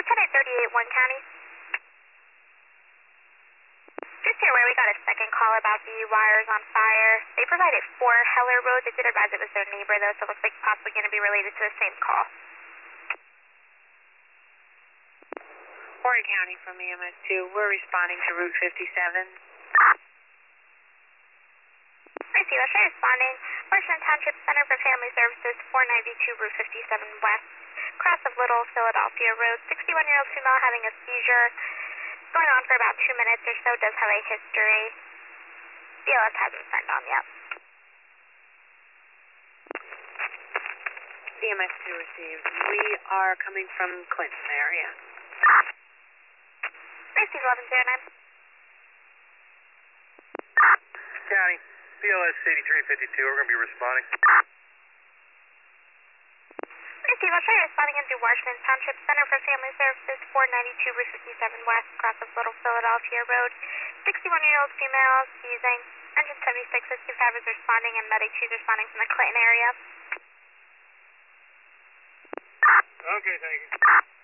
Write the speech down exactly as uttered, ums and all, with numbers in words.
Lieutenant thirty-eight, one County. Just here where we got a second call about the wires on fire. They provided four Heller Road. They did advise it was their neighbor though, so it looks like possibly going to be related to the same call. Horry County from E M S two. We're responding to Route fifty-seven. Receive, I'll try responding. Washington Township Center for Family Services, four ninety-two Route fifty-seven West, cross of Little Philadelphia Road. sixty-one-year-old female having a seizure. Going on for about two minutes or so, does have a history. B L S hasn't signed on yet. E M S two received. We are coming from Clinton area. Receive eleven zero nine. County, B L S eighty-three fifty-two, we're going to be responding. Receive, I'll try responding into Washington Township Center for Family Services, four ninety-two Route fifty-seven West, cross of Little Philadelphia Road. sixty-one-year-old female seizing. Engine seventy-six fifty-five is responding, and Medic two is responding from the Clinton area. Okay, thank you.